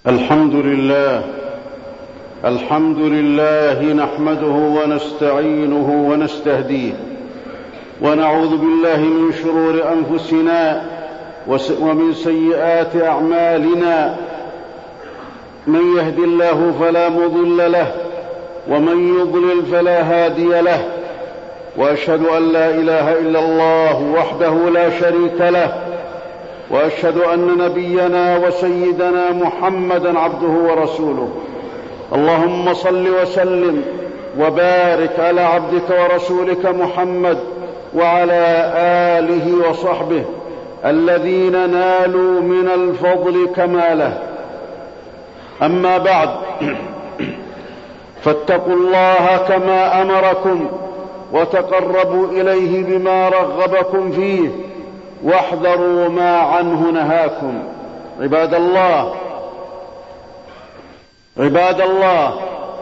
الحمد لله نحمده ونستعينه ونستهديه ونعوذ بالله من شرور أنفسنا ومن سيئات أعمالنا. من يهد الله فلا مضل له ومن يضلل فلا هادي له، وأشهد أن لا إله إلا الله وحده لا شريك له، وأشهد أن نبينا وسيدنا محمدا عبده ورسوله. اللهم صل وسلم وبارك على عبدك ورسولك محمد وعلى آله وصحبه الذين نالوا من الفضل كماله. أما بعد، فاتقوا الله كما أمركم وتقربوا إليه بما رغبكم فيه واحذروا ما عنه نهاكم. عباد الله،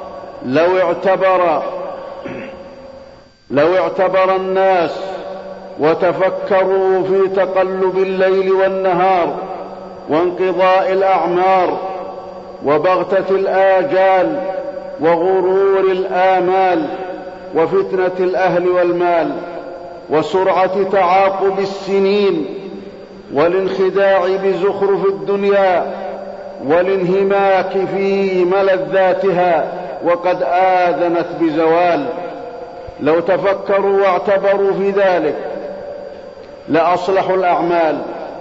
لو اعتبر الناس وتفكروا في تقلب الليل والنهار وانقضاء الأعمار وبغتة الآجال وغرور الآمال وفتنة الأهل والمال وسرعة تعاقب السنين والانخداع بزخرف الدنيا والانهماك في ملذاتها وقد آذنت بزوال، لو تفكروا واعتبروا في ذلك لأصلحوا الأعمال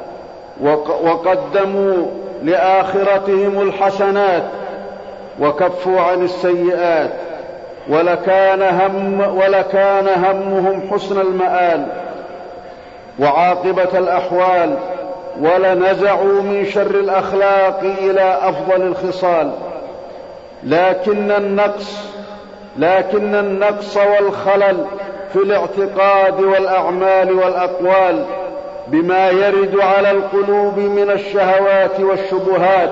وقدموا لآخرتهم الحسنات وكفوا عن السيئات، ولكان همهم حسن المآل وعاقبة الأحوال، ولنزعوا من شر الأخلاق إلى أفضل الخصال. لكن النقص والخلل في الاعتقاد والأعمال والأقوال بما يرد على القلوب من الشهوات والشبهات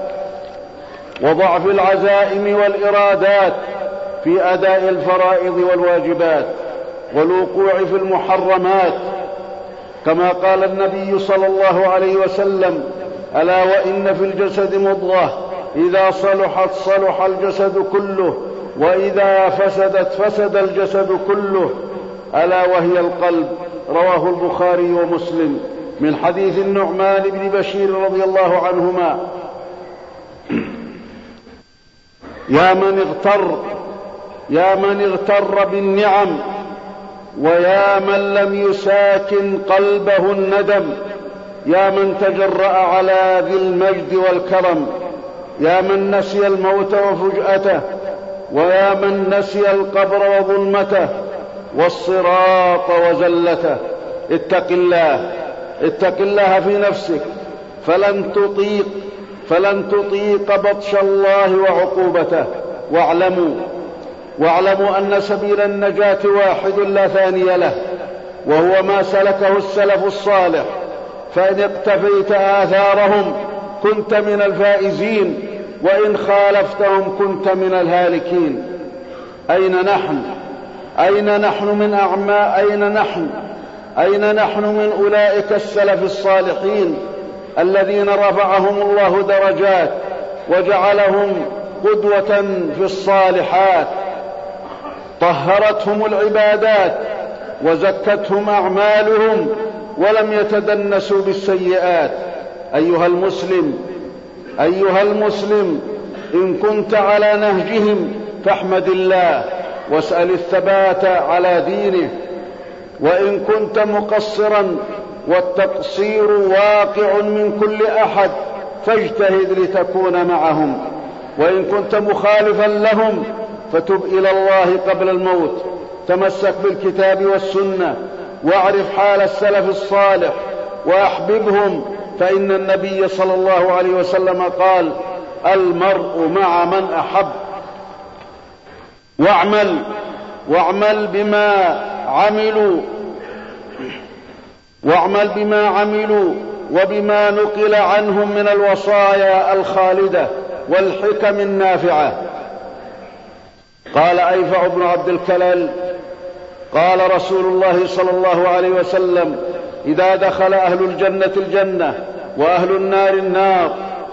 وضعف العزائم والإرادات في أداء الفرائض والواجبات والوقوع في المحرمات، كما قال النبي صلى الله عليه وسلم: ألا وإن في الجسد مضغة إذا صلحت صلح الجسد كله وإذا فسدت فسد الجسد كله، ألا وهي القلب. رواه البخاري ومسلم من حديث النعمان بن بشير رضي الله عنهما: يا من اغتر بالنعم، ويا من لم يساكن قلبه الندم، يا من تجرأ على ذي المجد والكرم، يا من نسي الموت وفجأته، ويا من نسي القبر وظلمته والصراط وزلته. اتق الله في نفسك، فلن تطيق بطش الله وعقوبته. واعلموا أن سبيل النجاة واحد لا ثاني له، وهو ما سلكه السلف الصالح، فإن اقتفيت آثارهم كنت من الفائزين، وإن خالفتهم كنت من الهالكين. أين نحن من أولئك السلف الصالحين الذين رفعهم الله درجات وجعلهم قدوة في الصالحات، طهرتهم العبادات وزكتهم أعمالهم ولم يتدنسوا بالسيئات. أيها المسلم، إن كنت على نهجهم فاحمد الله واسأل الثبات على دينه، وإن كنت مقصرا والتقصير واقع من كل أحد فاجتهد لتكون معهم، وإن كنت مخالفا لهم فتب إلى الله قبل الموت. تمسك بالكتاب والسنة واعرف حال السلف الصالح وأحببهم، فإن النبي صلى الله عليه وسلم قال: المرء مع من أحب. واعمل بما عملوا وبما نقل عنهم من الوصايا الخالدة والحكم النافعة. قال أيفع بن عبد الكلال: قال رسول الله صلى الله عليه وسلم: إذا دخل أهل الجنة الجنة وأهل النار النار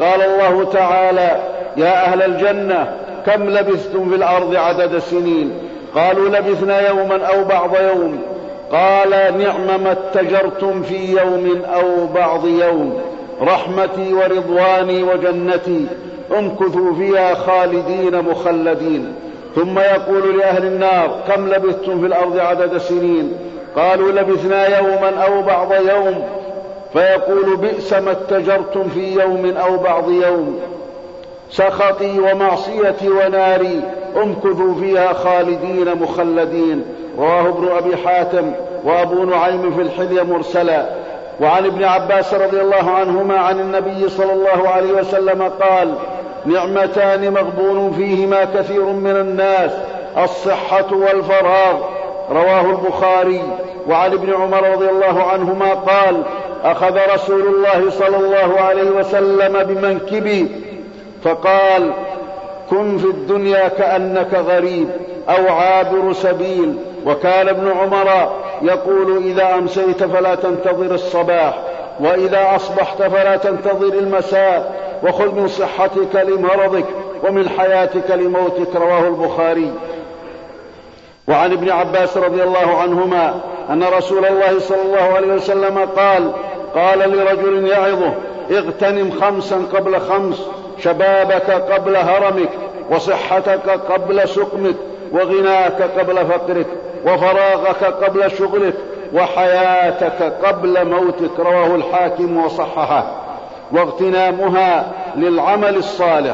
قال الله تعالى: يا أهل الجنة كم لبثتم في الأرض عدد سنين؟ قالوا: لبثنا يوما أو بعض يوم. قال: نعم ما اتجرتم في يوم أو بعض يوم، رحمتي ورضواني وجنتي، امكثوا فيها خالدين مخلدين. ثم يقول لأهل النار: كم لبثتم في الأرض عدد سنين؟ قالوا: لبثنا يوما أو بعض يوم. فيقول: بئس ما اتجرتم في يوم أو بعض يوم، سخطي ومعصيتي وناري، امكثوا فيها خالدين مخلدين. رواه ابن أبي حاتم وأبو نعيم في الحلية مرسلا. وعن ابن عباس رضي الله عنهما عن النبي صلى الله عليه وسلم قال: نعمتان مغبون فيهما كثير من الناس، الصحة والفراغ. رواه البخاري. وعن ابن عمر رضي الله عنهما قال: أخذ رسول الله صلى الله عليه وسلم بمنكبي فقال: كن في الدنيا كأنك غريب أو عابر سبيل. وكان ابن عمر يقول: إذا أمسيت فلا تنتظر الصباح، وإذا أصبحت فلا تنتظر المساء، وخذ من صحتك لمرضك ومن حياتك لموتك. رواه البخاري. وعن ابن عباس رضي الله عنهما أن رسول الله صلى الله عليه وسلم قال لرجل يعظه: اغتنم 5 قبل 5، شبابك قبل هرمك، وصحتك قبل سقمك، وغناك قبل فقرك، وفراغك قبل شغلك، وحياتك قبل موتك. رواه الحاكم وصححه. واغتنامها للعمل الصالح.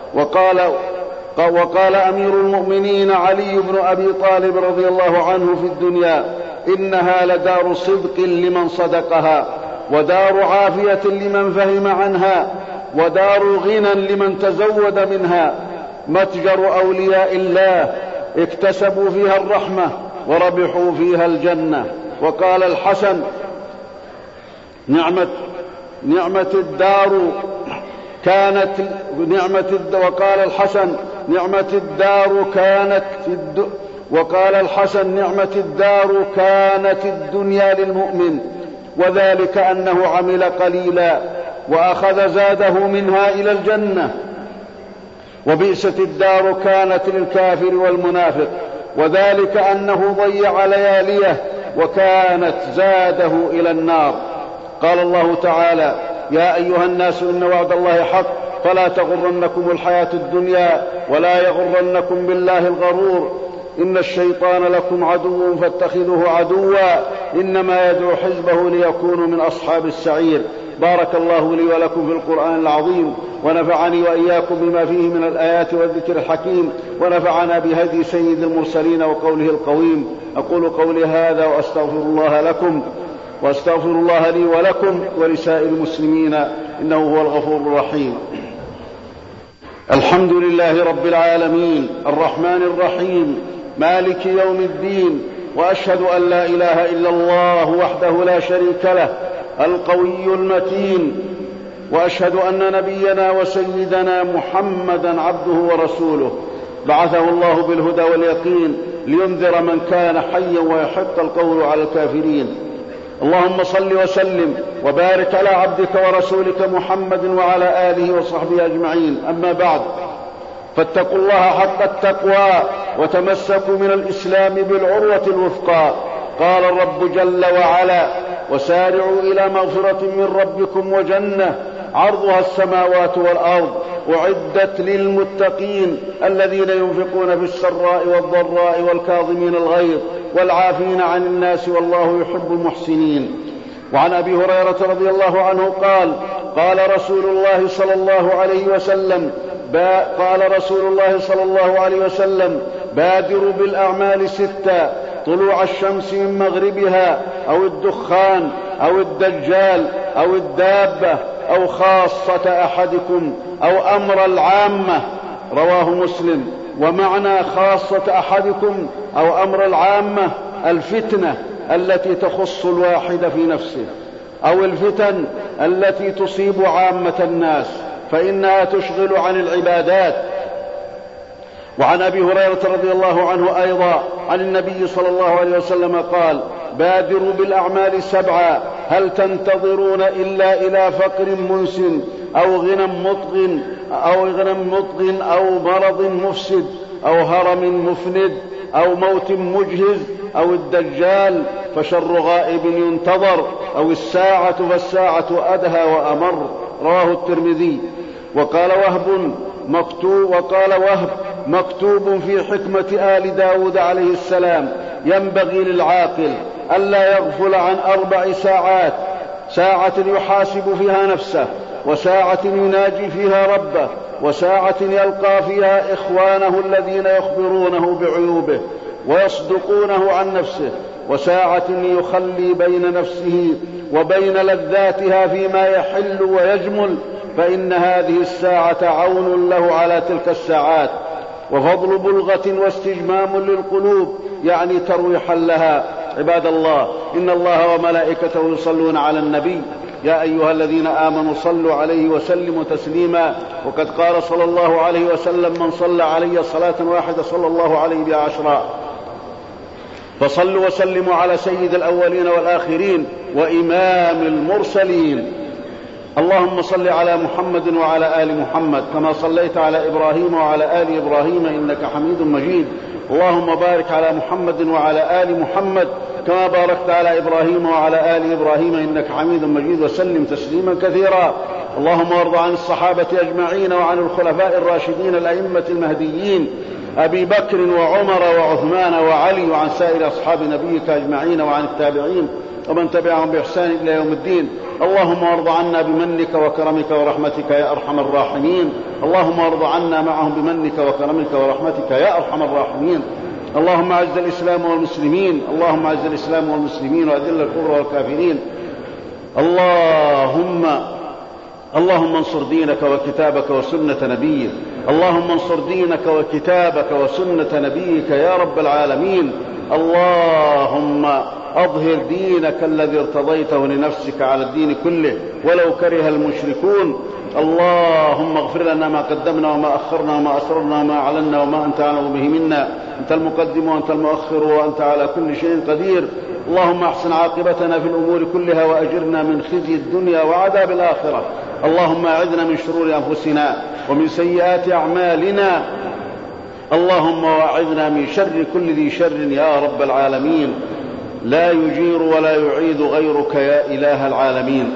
وقال أمير المؤمنين علي بن أبي طالب رضي الله عنه في الدنيا: إنها لدار صدق لمن صدقها، ودار عافية لمن فهم عنها، ودار غنى لمن تزود منها، متجر أولياء الله اكتسبوا فيها الرحمة وربحوا فيها الجنة. وقال الحسن: نعمة الدار كانت الدنيا للمؤمن، وذلك أنه عمل قليلا وأخذ زاده منها إلى الجنة. وبئست الدار كانت للكافر والمنافق، وذلك أنه ضيع لياليه وكانت زاده إلى النار. قال الله تعالى: يا أيها الناس إن وعد الله حق فلا تغرنكم الحياة الدنيا ولا يغرنكم بالله الغرور، إن الشيطان لكم عدو فاتخذوه عدوا، إنما يدعو حزبه ليكونوا من أصحاب السعير. بارك الله لي ولكم في القرآن العظيم، ونفعني وإياكم بما فيه من الآيات والذكر الحكيم، ونفعنا بهدي سيد المرسلين وقوله القويم. أقول قولي هذا وأستغفر الله لي ولكم ولسائر المسلمين، إنه هو الغفور الرحيم. الحمد لله رب العالمين، الرحمن الرحيم، مالك يوم الدين، وأشهد أن لا إله إلا الله وحده لا شريك له القوي المتين، وأشهد أن نبينا وسيدنا محمدا عبده ورسوله، بعثه الله بالهدى واليقين لينذر من كان حيا ويحق القول على الكافرين. اللهم صل وسلم وبارك على عبدك ورسولك محمد وعلى آله وصحبه أجمعين. أما بعد، فاتقوا الله حق التقوى وتمسكوا من الإسلام بالعروة الوثقى. قال الرب جل وعلا: وسارعوا إلى مغفرة من ربكم وجنة عرضها السماوات والأرض أعدت للمتقين الذين ينفقون في السراء والضراء والكاظمين الغيظ والعافين عن الناس والله يحب المحسنين. وعن أبي هريرة رضي الله عنه قال رسول الله صلى الله عليه وسلم: بادروا بالأعمال 6: طلوع الشمس من مغربها، أو الدخان، أو الدجال، أو الدابة، أو خاصة أحدكم، أو أمر العامة. رواه مسلم. ومعنى خاصة أحدكم أو أمر العامة الفتنة التي تخص الواحد في نفسه، أو الفتن التي تصيب عامة الناس فإنها تشغل عن العبادات. وعن أبي هريرة رضي الله عنه أيضا عن النبي صلى الله عليه وسلم قال: بادروا بالأعمال 7: هل تنتظرون إلا إلى فقر منسٍ أو غنى مطغ أو مرض مفسد أو هرم مفند أو موت مجهز أو الدجال فشر غائب ينتظر أو الساعة فالساعة أدهى وأمر. رواه الترمذي. وقال وهب مكتوب في حكمة آل داود عليه السلام: ينبغي للعاقل ألا يغفل عن 4 ساعات: ساعة يحاسب فيها نفسه، وساعة يناجي فيها ربه، وساعة يلقى فيها إخوانه الذين يخبرونه بعيوبه ويصدقونه عن نفسه، وساعة يخلي بين نفسه وبين لذاتها فيما يحل ويجمل، فإن هذه الساعة عون له على تلك الساعات، وفضل بلغة واستجمام للقلوب، يعني ترويحا لها. عباد الله، إن الله وملائكته يصلون على النبي: يا أيها الذين آمنوا صلوا عليه وسلموا تسليما. وقد قال صلى الله عليه وسلم: من صلى علي صلاة واحدة صلى الله عليه بها 10. فصلوا وسلموا على سيد الأولين والآخرين وإمام المرسلين. اللهم صل على محمد وعلى آل محمد كما صليت على إبراهيم وعلى آل إبراهيم إنك حميد مجيد. اللهم بارك على محمد وعلى آل محمد كما باركت على إبراهيم وعلى آل إبراهيم إنك حميد مجيد، وسلم تسليما كثيرا. اللهم وارض عن الصحابة أجمعين وعن الخلفاء الراشدين الأئمة المهديين أبي بكر وعمر وعثمان وعلي، وعن سائر أصحاب نبيك أجمعين، وعن التابعين ومن تبعهم بإحسان إلى يوم الدين. اللهم وارض عنا بمنك وكرمك ورحمتك يا أرحم الراحمين. اللهم وارض عنا معهم بمنك وكرمك ورحمتك يا أرحم الراحمين. اللهم أعز الإسلام والمسلمين، اللهم أعز الإسلام والمسلمين وأذل الكفر والكافرين. اللهم انصر دينك وكتابك وسنة نبيك، اللهم انصر دينك وكتابك وسنة نبيك يا رب العالمين. اللهم أظهر دينك الذي ارتضيته لنفسك على الدين كله ولو كره المشركون. اللهم اغفر لنا ما قدمنا وما أخرنا وما أسررنا وما أعلنا وما أنت أعلم به منا. أنت المقدم وأنت المؤخر وأنت على كل شيء قدير. اللهم احسن عاقبتنا في الأمور كلها وأجرنا من خزي الدنيا وعذاب الآخرة. اللهم أعذنا من شرور أنفسنا ومن سيئات أعمالنا. اللهم واعذنا من شر كل ذي شر يا رب العالمين. لا يجير ولا يعيد غيرك يا إله العالمين.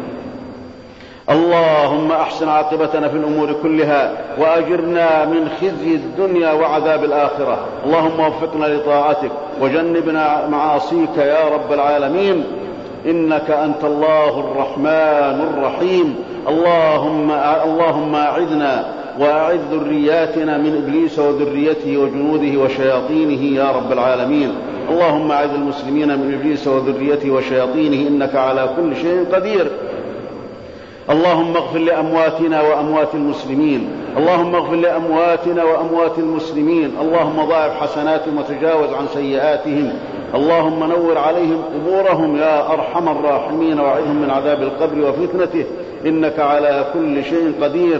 اللهم أحسن عاقبتنا في الأمور كلها وأجرنا من خزي الدنيا وعذاب الآخرة. اللهم وفقنا لطاعتك وجنبنا معاصيك يا رب العالمين، إنك أنت الله الرحمن الرحيم. اللهم أعذنا وأعذ ذرياتنا من إبليس وذريته وجنوده وشياطينه يا رب العالمين. اللهم أعذ المسلمين من إبليس وذريته وشياطينه إنك على كل شيء قدير. اللهم اغفر لأمواتنا وأموات المسلمين، اللهم اغفر لأمواتنا وأموات المسلمين. اللهم ضاعف حسناتهم وتجاوز عن سيئاتهم. اللهم نور عليهم قبورهم يا أرحم الراحمين، وأعذهم من عذاب القبر وفتنته إنك على كل شيء قدير.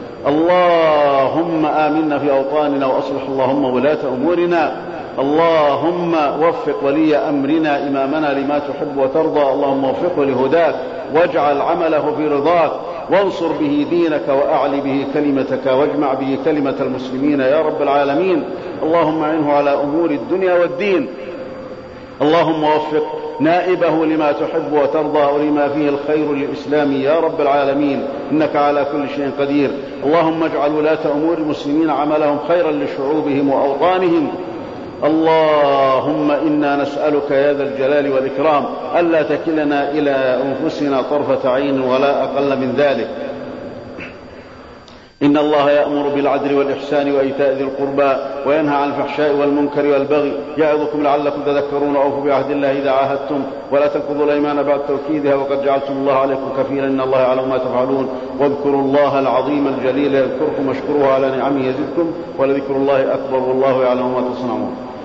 اللهم آمنا في أوطاننا وأصلح اللهم ولاة أمورنا. اللهم وفق ولي أمرنا إمامنا لما تحب وترضى. اللهم وفقه لهداك واجعل عمله في رضاك، وانصر به دينك وأعل به كلمتك، واجمع به كلمة المسلمين يا رب العالمين. اللهم أعنه على أمور الدنيا والدين. اللهم وفق نائبه لما تحب وترضى ولما فيه الخير للإسلام يا رب العالمين، إنك على كل شيء قدير. اللهم اجعل ولاة أمور المسلمين عملهم خيرا لشعوبهم وأوطانهم. اللهم إنا نسألك يا ذا الجلال والإكرام ألا تكلنا إلى أنفسنا طرفة عين ولا أقل من ذلك. إن الله يأمر بالعدل والإحسان وإيتاء ذي القربى وينهى عن الفحشاء والمنكر والبغي يعظكم لعلكم تذكرون. أوفوا بعهد الله إذا عاهدتم ولا تنقضوا الأيمان بعد توكيدها وقد جعلتم الله عليكم كفيلا إن الله يعلم ما تفعلون. واذكروا الله العظيم الجليل يذكركم واشكروه على نعمه يزدكم ولذكر الله أكبر والله يعلم ما تصنعون.